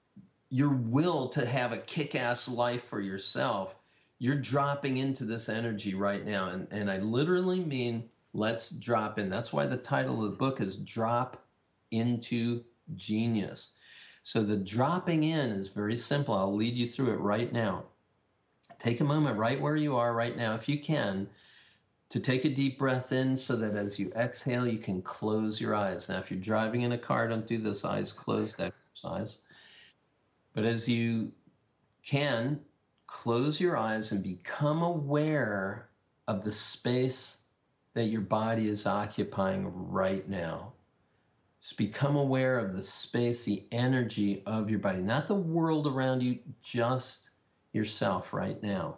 your will to have a kick-ass life for yourself. You're dropping into this energy right now. And, and I literally mean, let's drop in. That's why the title of the book is Drop into Genius. So the dropping in is very simple. I'll lead you through it right now. Take a moment right where you are right now, if you can, to take a deep breath in so that as you exhale, you can close your eyes. Now, if you're driving in a car, don't do this eyes closed exercise. But as you can, close your eyes and become aware of the space that your body is occupying right now. Just become aware of the space, the energy of your body, not the world around you, just yourself right now.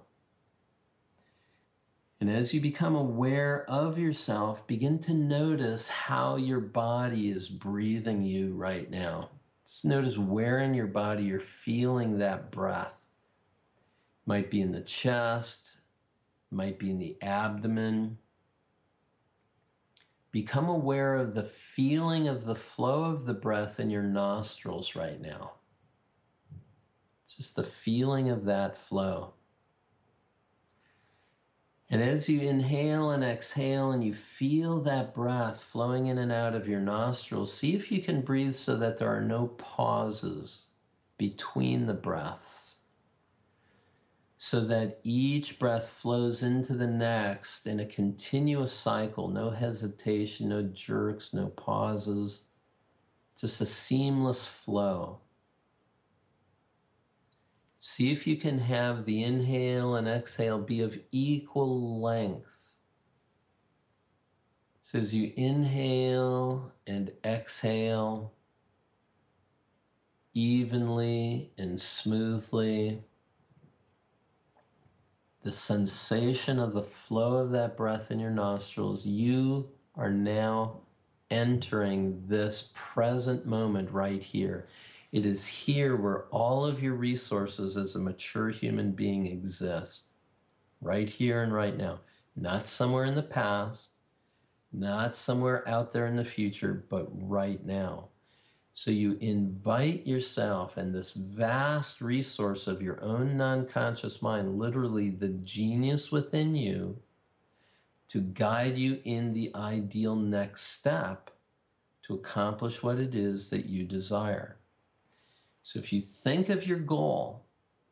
And as you become aware of yourself, begin to notice how your body is breathing you right now. Just notice where in your body you're feeling that breath. Might be in the chest, might be in the abdomen. Become aware of the feeling of the flow of the breath in your nostrils right now. Just the feeling of that flow. And as you inhale and exhale and you feel that breath flowing in and out of your nostrils, see if you can breathe so that there are no pauses between the breaths, so that each breath flows into the next in a continuous cycle, no hesitation, no jerks, no pauses, just a seamless flow. See if you can have the inhale and exhale be of equal length. So as you inhale and exhale evenly and smoothly, the sensation of the flow of that breath in your nostrils, you are now entering this present moment right here. It is here where all of your resources as a mature human being exist. Right here and right now. Not somewhere in the past, not somewhere out there in the future, but right now. So you invite yourself and this vast resource of your own non-conscious mind, literally the genius within you, to guide you in the ideal next step to accomplish what it is that you desire. So if you think of your goal,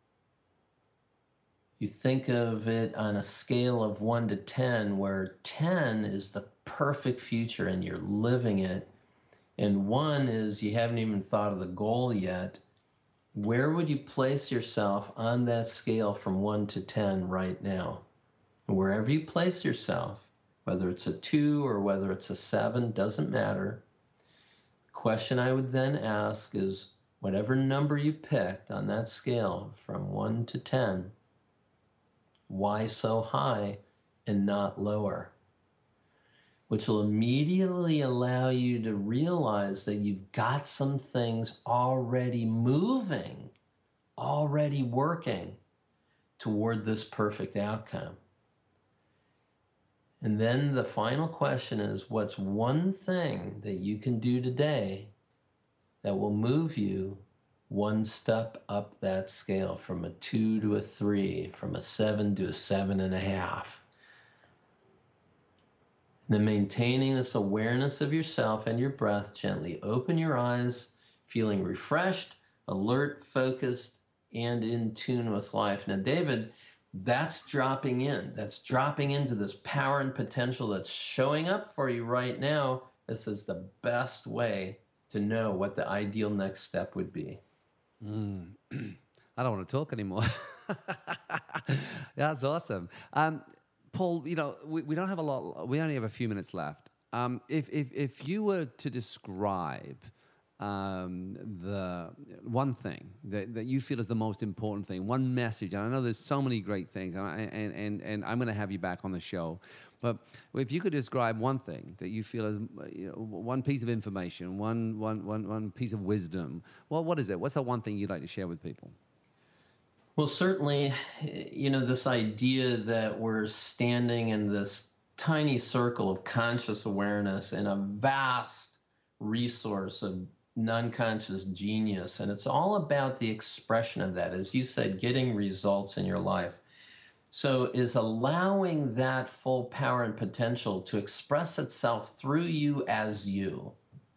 you think of it on a scale of one to ten, where ten is the perfect future and you're living it, and one is you haven't even thought of the goal yet, where would you place yourself on that scale from one to ten right now? And wherever you place yourself, whether it's a two or whether it's a seven, doesn't matter. The question I would then ask is, whatever number you picked on that scale from one to ten, why so high and not lower? which will immediately allow you to realize that you've got some things already moving, already working toward this perfect outcome. And then the final question is, what's one thing that you can do today that will move you one step up that scale from a two to a three, from a seven to a seven and a half? And then maintaining this awareness of yourself and your breath, gently open your eyes, feeling refreshed, alert, focused, and in tune with life. Now, David, that's dropping in. That's dropping into this power and potential that's showing up for you right now. This is the best way to know what the ideal next step would be. Mm. I don't want to talk anymore. That's awesome. Um, Paul, you know, we, we don't have a lot, we only have a few minutes left. Um, if, if, if you were to describe um, the one thing that, that you feel is the most important thing, one message, and I know there's so many great things, and, I, and, and, and I'm going to have you back on the show, but if you could describe one thing that you feel is, you know, one piece of information, one, one, one, one piece of wisdom, well, what is it? What's the one thing you'd like to share with people? Well, certainly, you know, this idea that we're standing in this tiny circle of conscious awareness in a vast resource of non-conscious genius, and it's all about the expression of that, as you said, getting results in your life. So is allowing that full power and potential to express itself through you as you.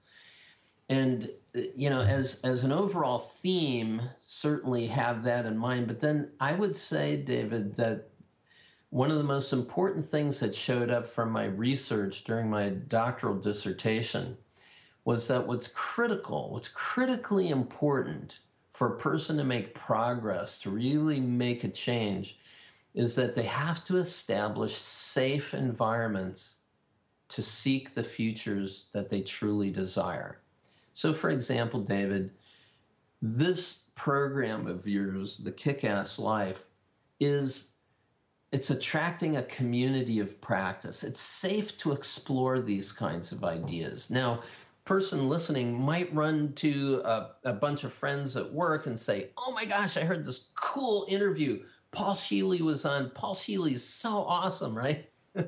And, you know, as, as an overall theme, certainly have that in mind. But then I would say, David, that one of the most important things that showed up from my research during my doctoral dissertation was that what's critical, what's critically important for a person to make progress, to really make a change, is that they have to establish safe environments to seek the futures that they truly desire. So, for example, David, this program of yours, the Kick-Ass Life, is it's attracting a community of practice. It's safe to explore these kinds of ideas. Now, person listening might run to a, a bunch of friends at work and say, oh my gosh, I heard this cool interview. Paul Sheely was on. Paul Sheely is so awesome, right?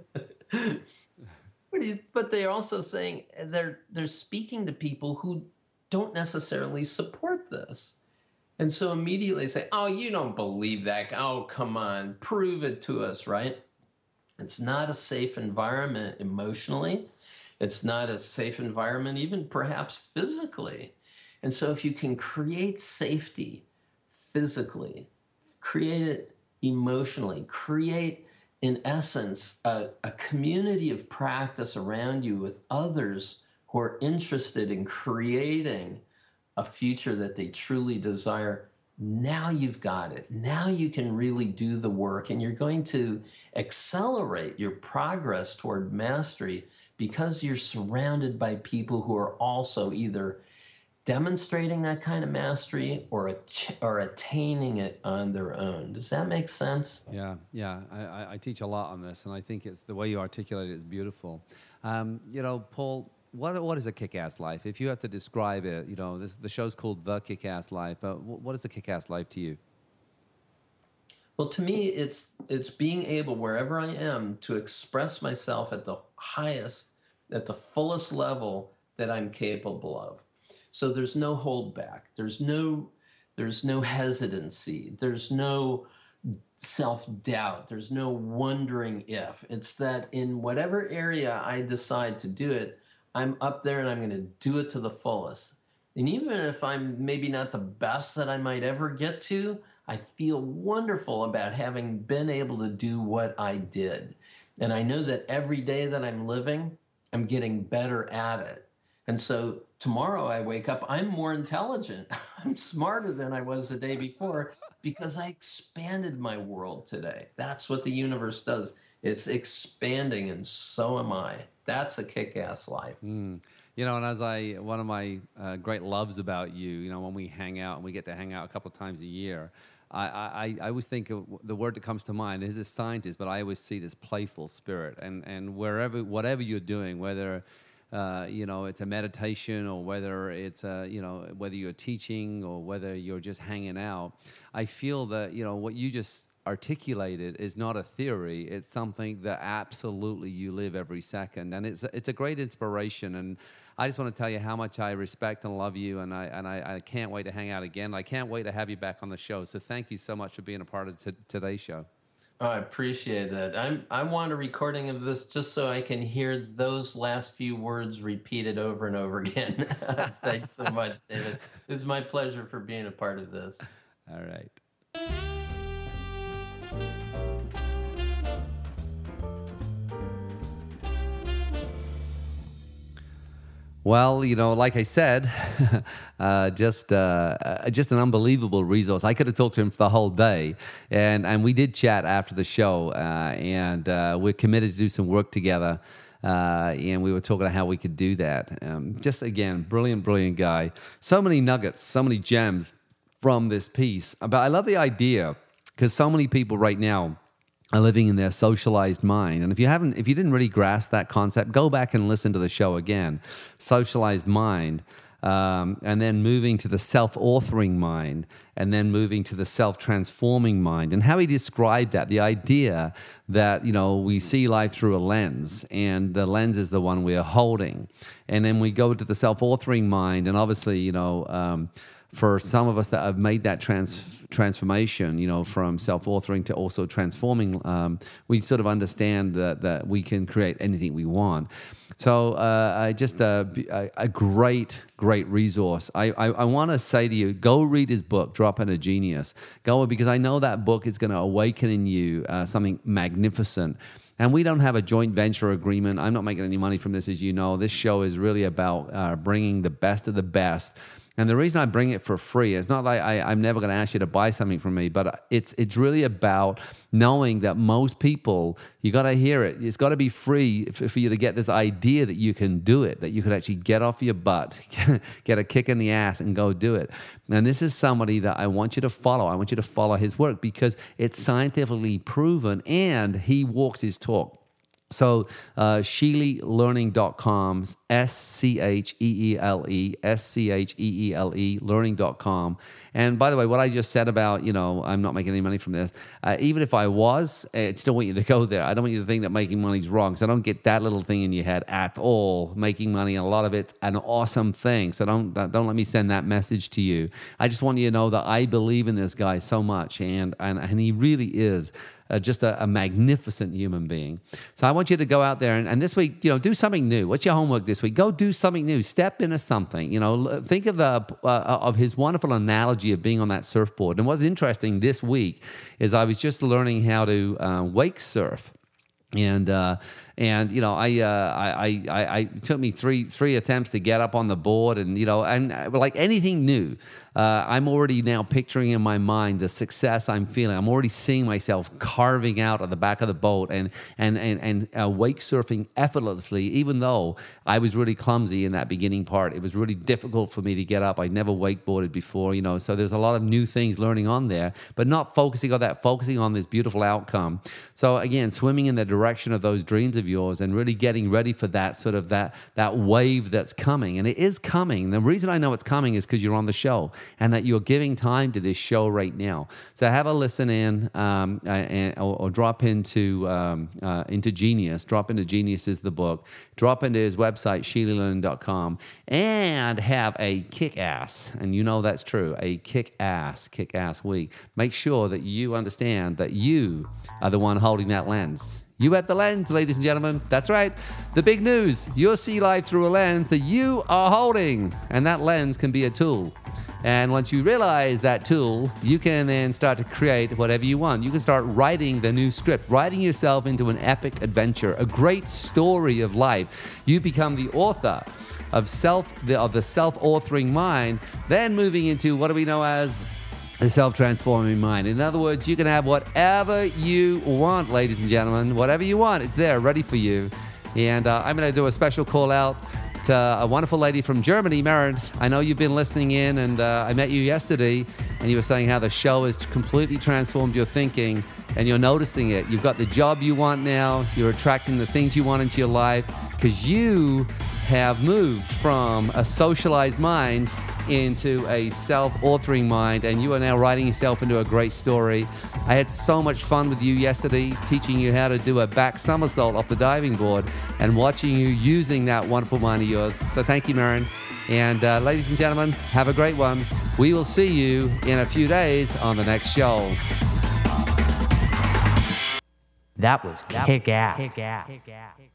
But they're also saying they're they're speaking to people who don't necessarily support this. And so immediately say, oh, you don't believe that. Oh, come on, prove it to us, right? It's not a safe environment emotionally. It's not a safe environment even perhaps physically. And so if you can create safety physically, create it emotionally, create, in essence, a, a community of practice around you with others who are interested in creating a future that they truly desire, now you've got it. Now you can really do the work, and you're going to accelerate your progress toward mastery because you're surrounded by people who are also either demonstrating that kind of mastery or ach- or attaining it on their own. Does that make sense? Yeah, yeah. I, I teach a lot on this, and I think it's the way you articulate it is beautiful. Um, you know, Paul, what what is a kick-ass life? If you have to describe it, you know, this, the show's called The Kick-Ass Life, but what is a kick-ass life to you? Well, to me, it's it's being able, wherever I am, to express myself at the highest, at the fullest level that I'm capable of. So there's no holdback. There's no, there's no hesitancy. There's no self-doubt. There's no wondering if. It's that in whatever area I decide to do it, I'm up there and I'm going to do it to the fullest. And even if I'm maybe not the best that I might ever get to, I feel wonderful about having been able to do what I did. And I know that every day that I'm living, I'm getting better at it. And so tomorrow I wake up, I'm more intelligent. I'm smarter than I was the day before because I expanded my world today. That's what the universe does. It's expanding, and so am I. That's a kick-ass life. Mm. You know, and as I, one of my uh, great loves about you, you know, when we hang out, and we get to hang out a couple of times a year, I, I, I always think of the word that comes to mind is a scientist, but I always see this playful spirit. And, and wherever, whatever you're doing, whether, uh, you know, it's a meditation or whether it's, a, you know, whether you're teaching or whether you're just hanging out, I feel that, you know, what you just articulated is not a theory. It's something that absolutely you live every second. And it's, it's a great inspiration. And I just want to tell you how much I respect and love you, and I and I, I can't wait to hang out again. I can't wait to have you back on the show. So thank you so much for being a part of t- today's show. Oh, I appreciate that. I'm I want a recording of this just so I can hear those last few words repeated over and over again. Thanks so much, David. It was my pleasure for being a part of this. All right. Well, you know, like I said, uh, just uh, just an unbelievable resource. I could have talked to him for the whole day, and and we did chat after the show, uh, and uh, we're committed to do some work together, uh, and we were talking about how we could do that. Um, just again, brilliant, brilliant guy. So many nuggets, so many gems from this piece. But I love the idea because so many people right now are living in their socialized mind. And if you haven't, if you didn't really grasp that concept, go back and listen to the show again. Socialized mind, um, and then moving to the self-authoring mind, and then moving to the self-transforming mind. And how he described that, the idea that, you know, we see life through a lens, and the lens is the one we're holding. And then we go to the self-authoring mind, and obviously, you know, um, for some of us that have made that trans- transformation, you know, from self-authoring to also transforming, um, we sort of understand that, that we can create anything we want. So uh, I just uh, a, a great, great resource. I, I, I want to say to you, go read his book, Drop Into Genius. Go, because I know that book is going to awaken in you uh, something magnificent. And we don't have a joint venture agreement. I'm not making any money from this, as you know. This show is really about uh, bringing the best of the best. And the reason I bring it for free is not like I, I'm never going to ask you to buy something from me, but it's it's really about knowing that most people, you got to hear it. It's got to be free for, for you to get this idea that you can do it, that you could actually get off your butt, get a kick in the ass and go do it. And this is somebody that I want you to follow. I want you to follow his work because it's scientifically proven and he walks his talk. So uh, Sheely Learning dot com, S C H E E L E, S C H E E L E, learning dot com. And by the way, what I just said about, you know, I'm not making any money from this, uh, even if I was, I'd still want you to go there. I don't want you to think that making money is wrong. So don't get that little thing in your head at all. Making money, and a lot of it's an awesome thing. So don't don't let me send that message to you. I just want you to know that I believe in this guy so much, and and, and he really is Uh, just a, a magnificent human being. So I want you to go out there and, and this week, you know, do something new. What's your homework this week? Go do something new. Step into something. You know, think of the uh, of his wonderful analogy of being on that surfboard. And what's interesting this week is I was just learning how to uh, wake surf. And uh, and you know, I, uh, I I I it took me three three attempts to get up on the board, and you know, and uh, like anything new, uh, I'm already now picturing in my mind the success I'm feeling. I'm already seeing myself carving out of the back of the boat and and and and uh, wake surfing effortlessly. Even though I was really clumsy in that beginning part, it was really difficult for me to get up. I'd never wakeboarded before, you know, so there's a lot of new things learning on there, but not focusing on that, focusing on this beautiful outcome. So again, swimming in the direction of those dreams of yours and really getting ready for that sort of that that wave that's coming. And it is coming. The reason I know it's coming is because you're on the show and that you're giving time to this show right now. So have a listen in um, and, or, or drop into um, uh, into Genius. Drop into Genius is the book. Drop into his website, Sheely Learning dot com, and have a kick-ass, and you know that's true, a kick-ass, kick-ass week. Make sure that you understand that you are the one holding that lens. You have the lens, ladies and gentlemen. That's right. The big news. You'll see life through a lens that you are holding. And that lens can be a tool. And once you realize that tool, you can then start to create whatever you want. You can start writing the new script, writing yourself into an epic adventure, a great story of life. You become the author of self, the, of the self-authoring mind, then moving into what do we know as the self-transforming mind. In other words, you can have whatever you want, ladies and gentlemen. Whatever you want, it's there, ready for you. And uh, I'm going to do a special call out met uh, a wonderful lady from Germany, Maren. I know you've been listening in, and uh, I met you yesterday, and you were saying how the show has completely transformed your thinking, and you're noticing it. You've got the job you want now. You're attracting the things you want into your life because you have moved from a socialized mind into a self-authoring mind, and you are now writing yourself into a great story. I had so much fun with you yesterday, teaching you how to do a back somersault off the diving board and watching you using that wonderful mind of yours. So thank you, Maren. And uh, ladies and gentlemen, have a great one. We will see you in a few days on the next show. That was kick ass.